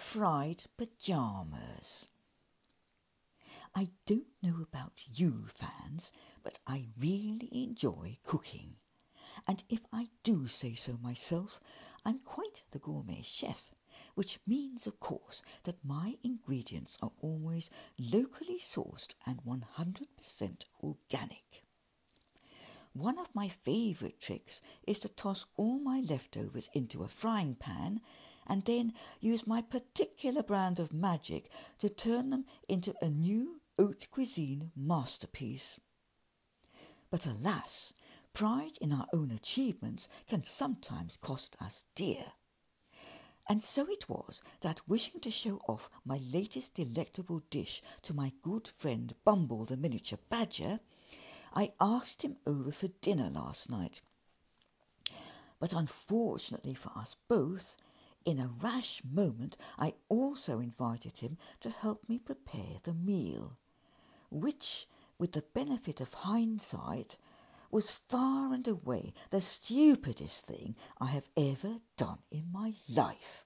fried pyjamas. I don't know about you fans, but I really enjoy cooking. And if I do say so myself, I'm quite the gourmet chef, which means, of course, that my ingredients are always locally sourced and 100% organic. One of my favourite tricks is to toss all my leftovers into a frying pan and then use my particular brand of magic to turn them into a new haute cuisine masterpiece. But alas, pride in our own achievements can sometimes cost us dear. And so it was that, wishing to show off my latest delectable dish to my good friend Bumble the miniature badger, I asked him over for dinner last night. But unfortunately for us both, in a rash moment I also invited him to help me prepare the meal, which, with the benefit of hindsight, was far and away the stupidest thing I have ever done in my life.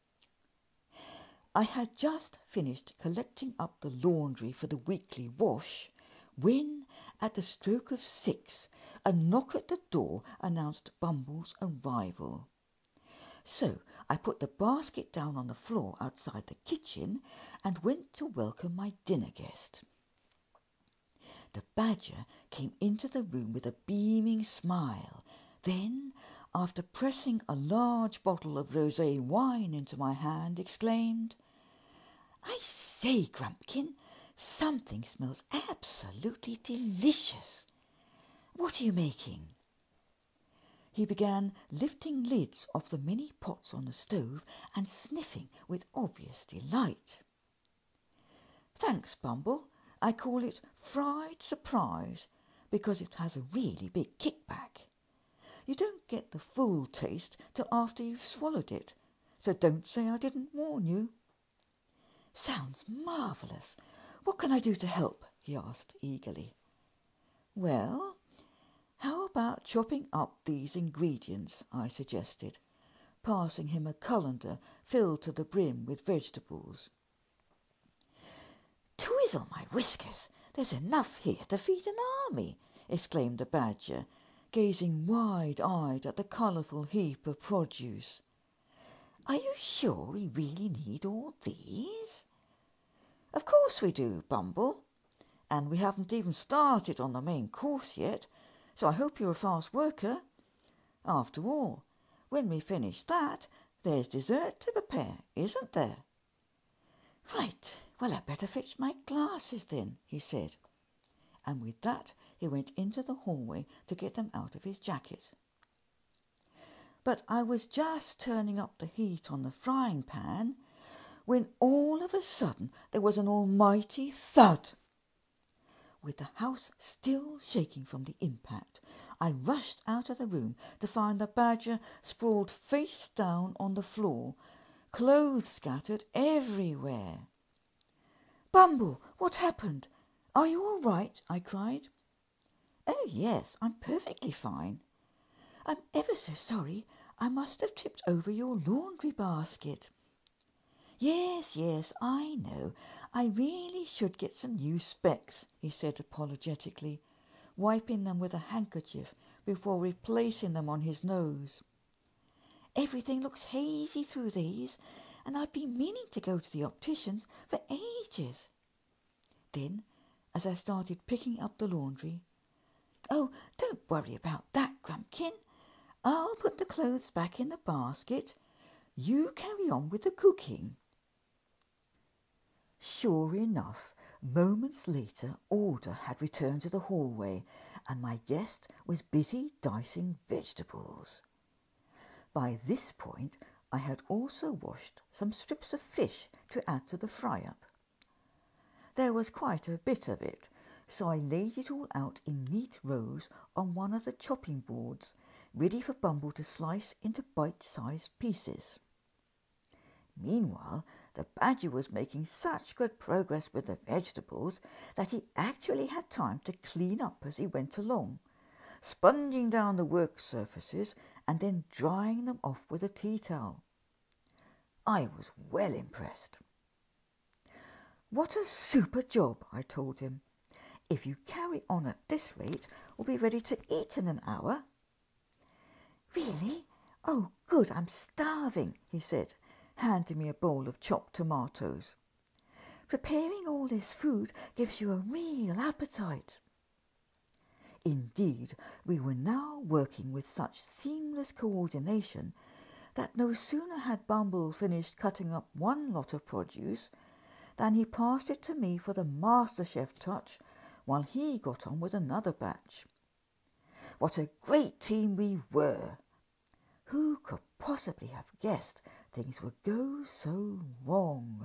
I had just finished collecting up the laundry for the weekly wash when, at the stroke of 6, a knock at the door announced Bumble's arrival. So I put the basket down on the floor outside the kitchen and went to welcome my dinner guest. The badger came into the room with a beaming smile. Then, after pressing a large bottle of rosé wine into my hand, exclaimed, "I say, Grumpkin, something smells absolutely delicious. What are you making?" He began lifting lids off the many pots on the stove and sniffing with obvious delight. "Thanks, Bumble. I call it fried surprise because it has a really big kickback. You don't get the full taste till after you've swallowed it, so don't say I didn't warn you." "Sounds marvellous. What can I do to help?" he asked eagerly. "Well, how about chopping up these ingredients?" I suggested, passing him a colander filled to the brim with vegetables. "Twizzle my whiskers, there's enough here to feed an army!" exclaimed the badger, gazing wide-eyed at the colourful heap of produce. "Are you sure we really need all these?" "Of course we do, Bumble, and we haven't even started on the main course yet, so I hope you're a fast worker. After all, when we finish that, there's dessert to prepare, isn't there?" "Right, well, I'd better fetch my glasses then," he said, and with that he went into the hallway to get them out of his jacket. But I was just turning up the heat on the frying pan when all of a sudden there was an almighty thud. With the house still shaking from the impact, I rushed out of the room to find the badger sprawled face down on the floor, clothes scattered everywhere. "Bumble, what happened? Are you all right?" I cried. "Oh, yes, I'm perfectly fine. I'm ever so sorry. I must have tipped over your laundry basket." Yes, I know. I really should get some new specs," he said apologetically, wiping them with a handkerchief before replacing them on his nose. "Everything looks hazy through these, and I've been meaning to go to the optician's for ages." Then, as I started picking up the laundry, "Oh, don't worry about that, Grumpkin. I'll put the clothes back in the basket. You carry on with the cooking." Sure enough, moments later order had returned to the hallway, and my guest was busy dicing vegetables. By this point I had also washed some strips of fish to add to the fry-up. There was quite a bit of it, so I laid it all out in neat rows on one of the chopping boards, ready for Bumble to slice into bite-sized pieces. Meanwhile, the badger was making such good progress with the vegetables that he actually had time to clean up as he went along, sponging down the work surfaces and then drying them off with a tea towel. I was well impressed. "What a super job," I told him. "If you carry on at this rate, we'll be ready to eat in an hour." "Really? Oh, good, I'm starving," he said, handing me a bowl of chopped tomatoes. "Preparing all this food gives you a real appetite." Indeed, we were now working with such seamless coordination that no sooner had Bumble finished cutting up one lot of produce than he passed it to me for the MasterChef touch while he got on with another batch. What a great team we were! Who could possibly have guessed things would go so wrong?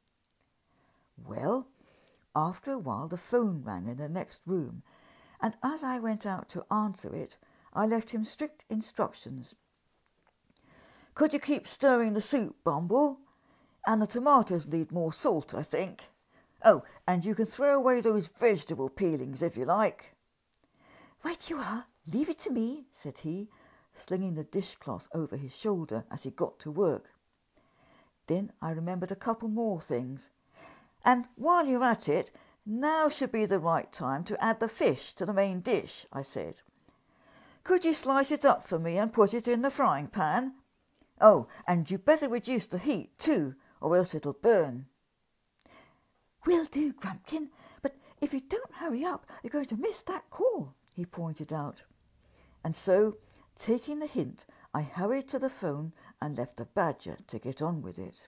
Well, after a while the phone rang in the next room, and as I went out to answer it, I left him strict instructions. "Could you keep stirring the soup, Bumble? And the tomatoes need more salt, I think. Oh, and you can throw away those vegetable peelings if you like." "Right you are. Leave it to me," said he, slinging the dishcloth over his shoulder as he got to work. Then I remembered a couple more things. "And while you're at it, now should be the right time to add the fish to the main dish," I said. "Could you slice it up for me and put it in the frying pan? Oh, and you'd better reduce the heat too, or else it'll burn." "Will do, Grumpkin, but if you don't hurry up, you're going to miss that call," he pointed out. And so, taking the hint, I hurried to the phone and left the Badger to get on with it.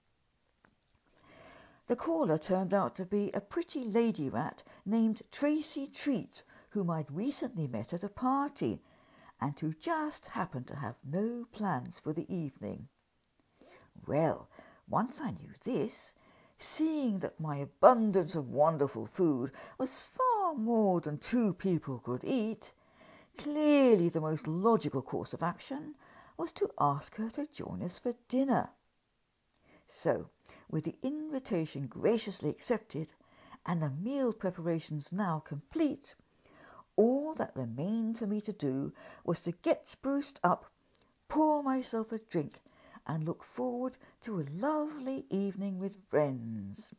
The caller turned out to be a pretty lady rat named Tracy Treat, whom I'd recently met at a party, and who just happened to have no plans for the evening. Well, once I knew this, seeing that my abundance of wonderful food was far more than two people could eat, clearly the most logical course of action was to ask her to join us for dinner. So, with the invitation graciously accepted and the meal preparations now complete, all that remained for me to do was to get spruced up, pour myself a drink, and look forward to a lovely evening with friends.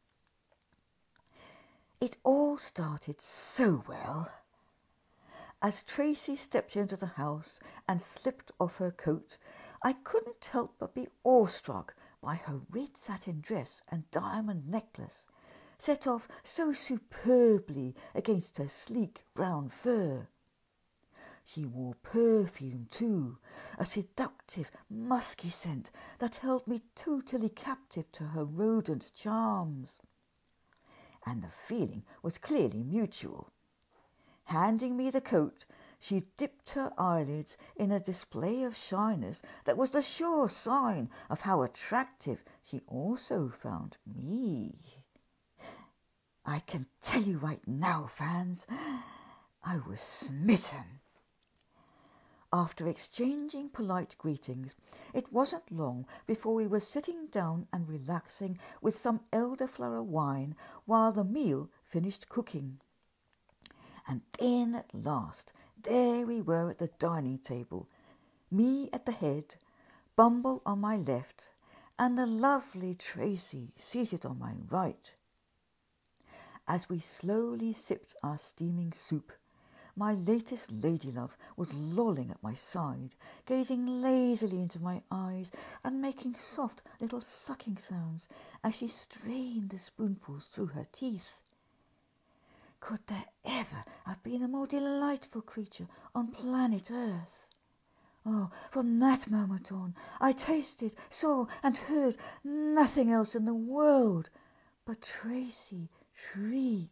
It all started so well. As Tracy stepped into the house and slipped off her coat, I couldn't help but be awestruck by her red satin dress and diamond necklace, set off so superbly against her sleek brown fur. She wore perfume too, a seductive, musky scent that held me totally captive to her rodent charms. And the feeling was clearly mutual. Handing me the coat, she dipped her eyelids in a display of shyness that was the sure sign of how attractive she also found me. I can tell you right now, fans, I was smitten. After exchanging polite greetings, it wasn't long before we were sitting down and relaxing with some elderflower wine while the meal finished cooking. And then at last, there we were at the dining table, me at the head, Bumble on my left, and the lovely Tracy seated on my right. As we slowly sipped our steaming soup, my latest ladylove was lolling at my side, gazing lazily into my eyes and making soft little sucking sounds as she strained the spoonfuls through her teeth. Could there ever have been a more delightful creature on planet Earth? Oh, from that moment on, I tasted, saw, and heard nothing else in the world but Tracy Treat.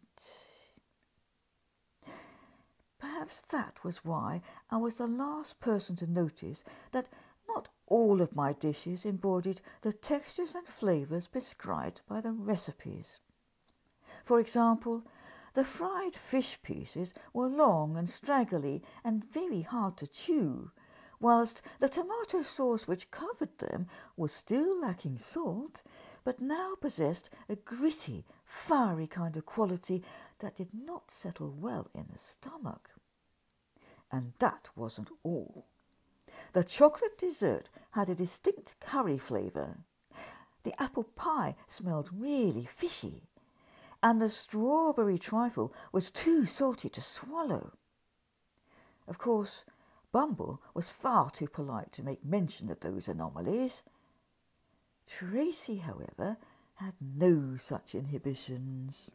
Perhaps that was why I was the last person to notice that not all of my dishes embodied the textures and flavours prescribed by the recipes. For example, the fried fish pieces were long and straggly and very hard to chew, whilst the tomato sauce which covered them was still lacking salt, but now possessed a gritty, fiery kind of quality that did not settle well in the stomach. And that wasn't all. The chocolate dessert had a distinct curry flavour. The apple pie smelled really fishy, and the strawberry trifle was too salty to swallow. Of course, Bumble was far too polite to make mention of those anomalies. Tracy, however, had no such inhibitions.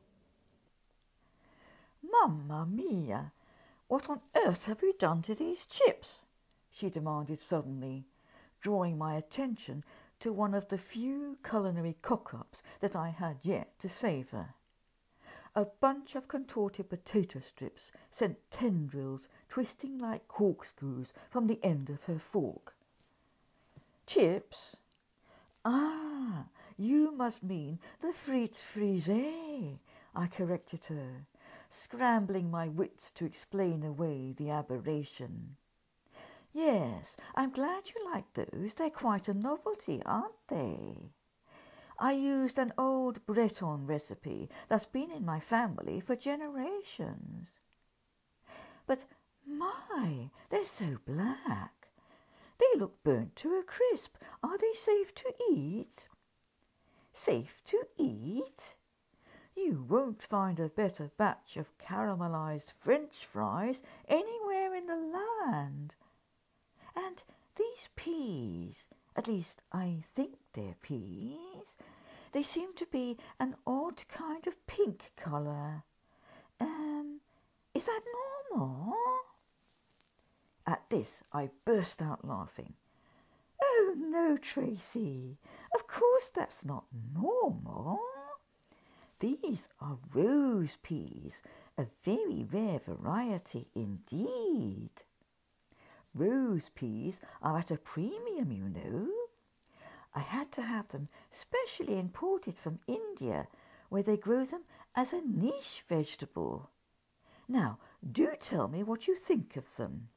"Mamma mia, what on earth have you done to these chips?" she demanded suddenly, drawing my attention to one of the few culinary cock-ups that I had yet to savour. A bunch of contorted potato strips sent tendrils twisting like corkscrews from the end of her fork. "Chips? Ah, you must mean the frites frisées," I corrected her, scrambling my wits to explain away the aberration. "Yes, I'm glad you like those. They're quite a novelty, aren't they? I used an old Breton recipe that's been in my family for generations. But my, they're so black. They look burnt to a crisp. Are they safe to eat?" "Safe to eat? You won't find a better batch of caramelised French fries anywhere in the land. And these peas, at least I think they're peas, they seem to be an odd kind of pink colour. Is that normal?" At this I burst out laughing. "Oh no, Tracy, of course that's not normal. These are rose peas, a very rare variety indeed. Rose peas are at a premium, you know. I had to have them specially imported from India, where they grow them as a niche vegetable. Now, do tell me what you think of them."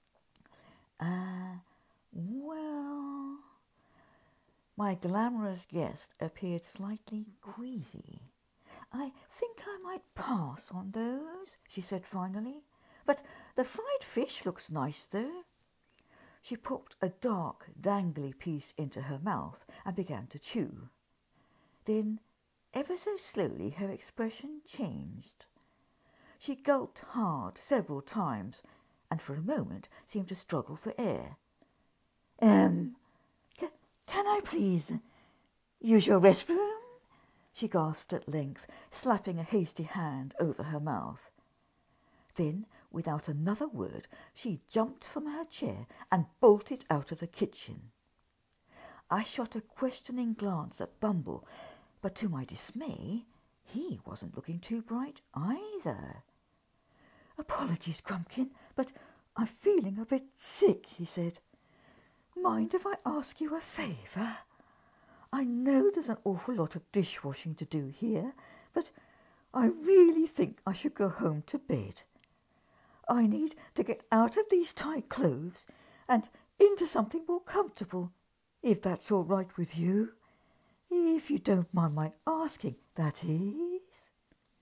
Well... My glamorous guest appeared slightly queasy. "I think I might pass on those," she said finally. "But the fried fish looks nice, though." She popped a dark, dangly piece into her mouth and began to chew. Then, ever so slowly, her expression changed. She gulped hard several times and for a moment seemed to struggle for air. Can I please use your restroom?" she gasped at length, slapping a hasty hand over her mouth. Then, without another word, she jumped from her chair and bolted out of the kitchen. I shot a questioning glance at Bumble, but to my dismay, he wasn't looking too bright either. "Apologies, Grumpkin, but I'm feeling a bit sick," he said. "Mind if I ask you a favour? I know there's an awful lot of dishwashing to do here, but I really think I should go home to bed. I need to get out of these tight clothes and into something more comfortable, if that's all right with you. If you don't mind my asking, that is."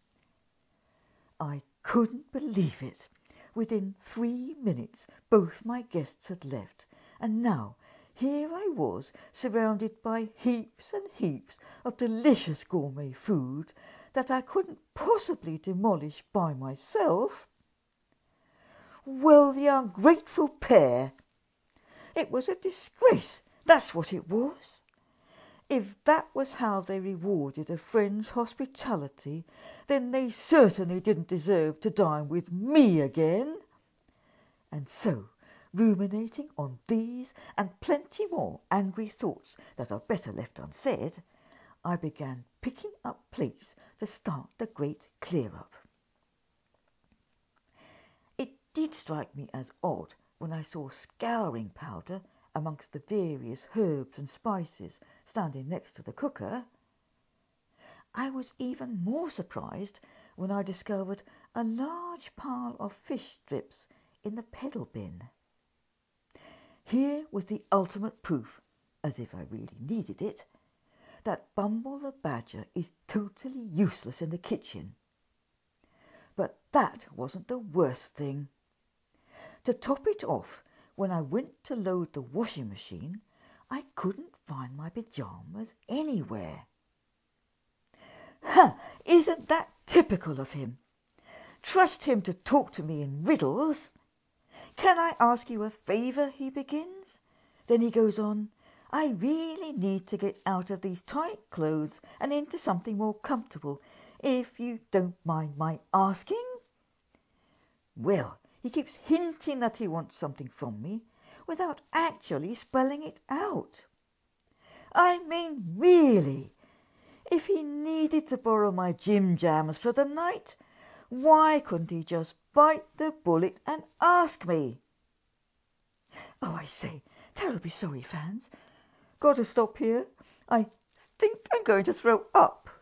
I couldn't believe it. Within 3 minutes, both my guests had left, and now here I was, surrounded by heaps and heaps of delicious gourmet food that I couldn't possibly demolish by myself. Well, the ungrateful pair! It was a disgrace, that's what it was. If that was how they rewarded a friend's hospitality, then they certainly didn't deserve to dine with me again. And so, ruminating on these and plenty more angry thoughts that are better left unsaid, I began picking up plates to start the great clear-up. It did strike me as odd when I saw scouring powder amongst the various herbs and spices standing next to the cooker. I was even more surprised when I discovered a large pile of fish strips in the pedal bin. Here was the ultimate proof, as if I really needed it, that Bumble the Badger is totally useless in the kitchen. But that wasn't the worst thing. To top it off, when I went to load the washing machine, I couldn't find my pyjamas anywhere. Huh, isn't that typical of him? Trust him to talk to me in riddles. Can I ask you a favour, he begins. Then he goes on, I really need to get out of these tight clothes and into something more comfortable, if you don't mind my asking. Well, he keeps hinting that he wants something from me without actually spelling it out. I mean, really, if he needed to borrow my gym jams for the night, why couldn't he just bite the bullet and ask me? Oh, I say, terribly sorry, fans. Got to stop here. I think I'm going to throw up.